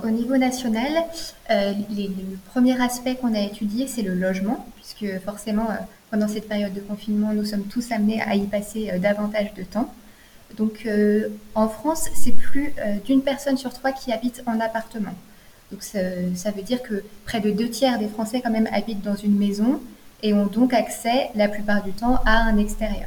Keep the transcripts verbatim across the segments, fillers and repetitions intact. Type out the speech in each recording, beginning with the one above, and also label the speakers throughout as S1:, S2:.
S1: au niveau national, euh, les- le premier aspect qu'on a étudié, c'est le logement, puisque forcément, euh, pendant cette période de confinement, nous sommes tous amenés à y passer euh, davantage de temps. Donc, euh, en France, c'est plus euh, d'une personne sur trois qui habite en appartement. Donc, ça, ça veut dire que près de deux tiers des Français, quand même, habitent dans une maison et ont donc accès, la plupart du temps, à un extérieur.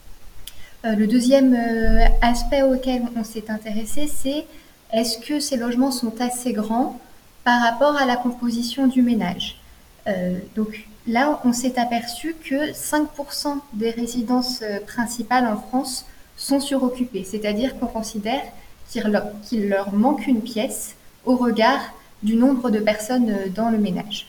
S1: Euh, le deuxième euh, aspect auquel on s'est intéressé, c'est est-ce que ces logements sont assez grands par rapport à la composition du ménage. Euh, donc là, on s'est aperçu que cinq pour cent des résidences euh, principales en France sont suroccupées, c'est-à-dire qu'on considère qu'il leur, qu'il leur manque une pièce au regard du nombre de personnes euh, dans le ménage.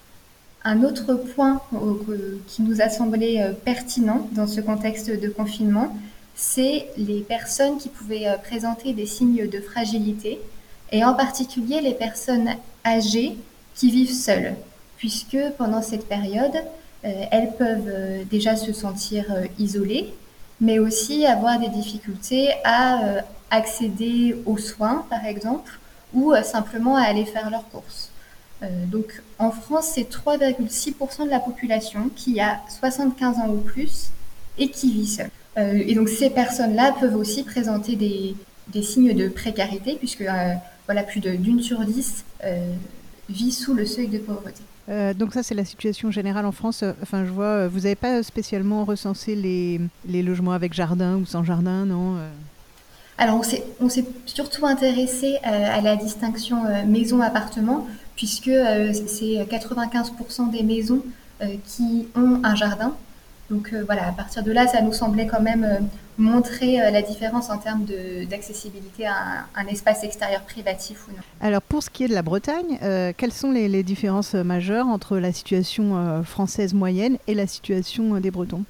S1: Un autre point euh, qui nous a semblé euh, pertinent dans ce contexte de confinement, c'est les personnes qui pouvaient euh, présenter des signes de fragilité, et en particulier les personnes âgées qui vivent seules, puisque pendant cette période, euh, elles peuvent euh, déjà se sentir euh, isolées, mais aussi avoir des difficultés à euh, accéder aux soins, par exemple, ou euh, simplement à aller faire leurs courses. Euh, donc en France, c'est trois virgule six pour cent de la population qui a soixante-quinze ans ou plus et qui vit seule. Euh, et donc ces personnes-là peuvent aussi présenter des, des signes de précarité, puisque euh, voilà, plus de, d'une sur dix euh, vit sous le seuil de pauvreté.
S2: Euh, donc ça, c'est la situation générale en France. Euh, Enfin, je vois, euh, vous n'avez pas spécialement recensé les, les logements avec jardin ou sans jardin, non? Euh,
S1: Alors, on s'est, on s'est surtout intéressé euh, à la distinction euh, maison-appartement, puisque euh, c'est quatre-vingt-quinze pour cent des maisons euh, qui ont un jardin. Donc euh, voilà, à partir de là, ça nous semblait quand même euh, montrer euh, la différence en termes de, d'accessibilité à un, un espace extérieur privatif ou non.
S2: Alors, pour ce qui est de la Bretagne, euh, quelles sont les, les différences euh, majeures entre la situation euh, française moyenne et la situation euh, des Bretons?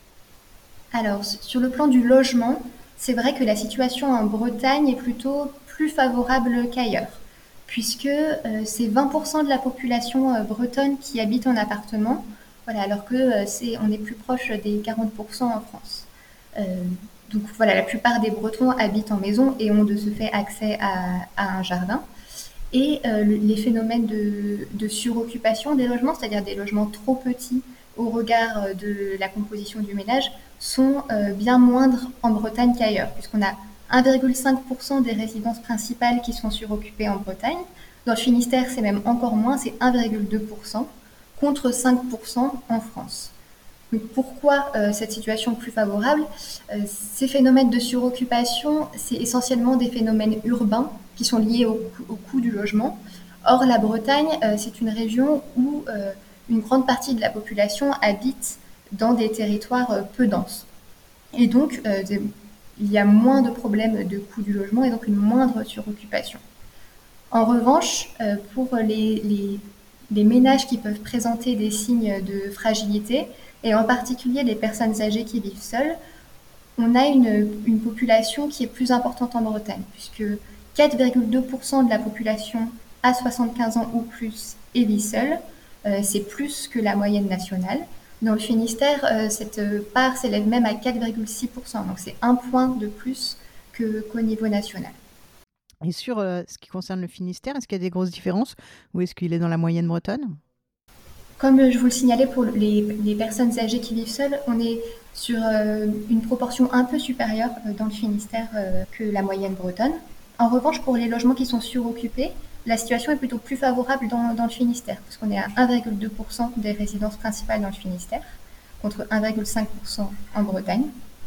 S1: Alors, sur le plan du logement, c'est vrai que la situation en Bretagne est plutôt plus favorable qu'ailleurs, puisque euh, c'est vingt pour cent de la population euh, bretonne qui habite en appartement, voilà, alors que euh, c'est, on est plus proche des quarante pour cent en France. Euh, donc voilà, la plupart des Bretons habitent en maison et ont de ce fait accès à, à un jardin. Et euh, le- les phénomènes de, de suroccupation des logements, c'est-à-dire des logements trop petits au regard euh, de la composition du ménage, sont euh, bien moindres en Bretagne qu'ailleurs, puisqu'on a un virgule cinq pour cent des résidences principales qui sont suroccupées en Bretagne. Dans le Finistère, c'est même encore moins, c'est un virgule deux pour cent contre cinq pour cent en France. Donc pourquoi euh, cette situation plus favorable? Euh, Ces phénomènes de suroccupation, c'est essentiellement des phénomènes urbains qui sont liés au, au coût du logement. Or, la Bretagne, euh, c'est une région où euh, une grande partie de la population habite dans des territoires euh, peu denses. Et donc, euh, il y a moins de problèmes de coût du logement et donc une moindre suroccupation. En revanche, euh, pour les, les, les ménages qui peuvent présenter des signes de fragilité, et en particulier les personnes âgées qui vivent seules, on a une, une population qui est plus importante en Bretagne, puisque quatre virgule deux pour cent de la population a soixante-quinze ans ou plus et vit seule. Euh, c'est plus que la moyenne nationale. Dans le Finistère, euh, cette part s'élève même à quatre virgule six pour cent, donc c'est un point de plus que, qu'au niveau national.
S2: Et sur euh, ce qui concerne le Finistère, est-ce qu'il y a des grosses différences ou est-ce qu'il est dans la moyenne bretonne?
S1: Comme je vous le signalais pour les, les personnes âgées qui vivent seules, on est sur euh, une proportion un peu supérieure euh, dans le Finistère euh, que la moyenne bretonne. En revanche, pour les logements qui sont suroccupés, la situation est plutôt plus favorable dans, dans le Finistère, parce qu'on est à un virgule deux pour cent des résidences principales dans le Finistère, contre un virgule cinq pour cent en Bretagne.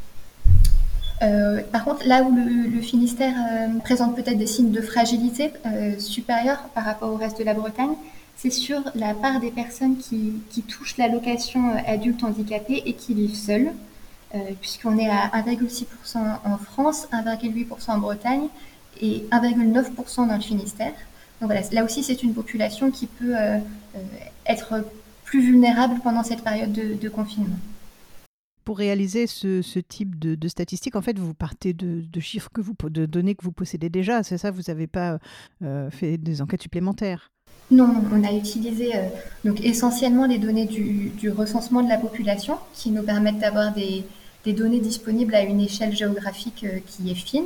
S1: Euh, par contre, là où le, le Finistère euh, présente peut-être des signes de fragilité euh, supérieurs par rapport au reste de la Bretagne, c'est sur la part des personnes qui, qui touchent l'allocation euh, adulte handicapé et qui vivent seules, euh, puisqu'on est à un virgule six pour cent en France, un virgule huit pour cent en Bretagne et un virgule neuf pour cent dans le Finistère. Donc voilà, là aussi, c'est une population qui peut euh, euh, être plus vulnérable pendant cette période de, de confinement.
S2: Pour réaliser ce, ce type de, de statistiques, en fait, vous partez de, de chiffres, que vous, de données que vous possédez déjà, c'est ça? Vous n'avez pas euh, fait des enquêtes supplémentaires?
S1: Non, on a utilisé euh, donc essentiellement les données du, du recensement de la population qui nous permettent d'avoir des, des données disponibles à une échelle géographique euh, qui est fine.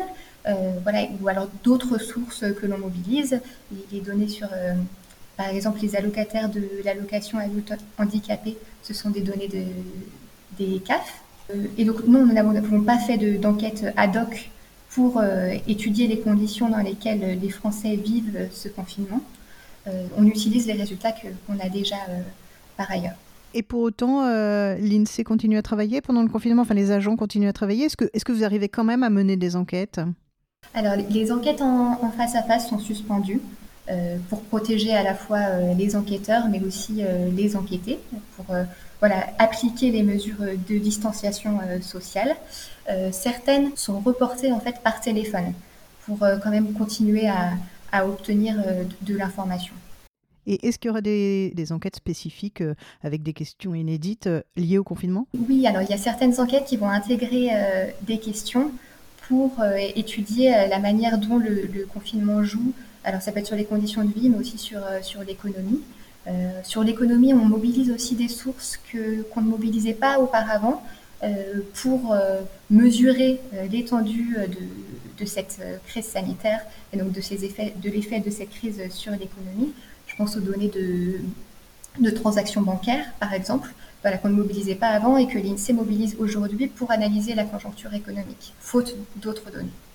S1: euh, voilà, ou alors d'autres sources que l'on mobilise, les, les données sur, euh, par exemple, les allocataires de l'allocation adulte handicapé, ce sont des données de, des C A F. Euh, et donc, nous, nous n'avons pas fait de, d'enquête ad hoc pour euh, étudier les conditions dans lesquelles les Français vivent ce confinement. Euh, on utilise les résultats que, qu'on a déjà euh, par ailleurs.
S2: Et pour autant, euh, l'INSEE continue à travailler pendant le confinement, enfin les agents continuent à travailler. Est-ce que, est-ce que vous arrivez quand même à mener des enquêtes ?
S1: Alors, les enquêtes en, en face à face sont suspendues euh, pour protéger à la fois euh, les enquêteurs, mais aussi euh, les enquêtés, pour euh, voilà, appliquer les mesures de distanciation euh, sociale. Euh, certaines sont reportées en fait par téléphone pour euh, quand même continuer à, à obtenir euh, de, de l'information.
S2: Et est-ce qu'il y aura des, des enquêtes spécifiques euh, avec des questions inédites euh, liées au confinement ?
S1: Oui, alors il y a certaines enquêtes qui vont intégrer euh, des questions pour euh, étudier euh, la manière dont le, le confinement joue. Alors ça peut être sur les conditions de vie, mais aussi sur, euh, sur l'économie. Euh, sur l'économie, on mobilise aussi des sources que, qu'on ne mobilisait pas auparavant euh, pour euh, mesurer euh, l'étendue de, de cette euh, crise sanitaire et donc de, ces effets, de l'effet de cette crise sur l'économie. Je pense aux données de, de transactions bancaires, par exemple, voilà, qu'on ne mobilisait pas avant et que l'INSEE mobilise aujourd'hui pour analyser la conjoncture économique, faute d'autres données.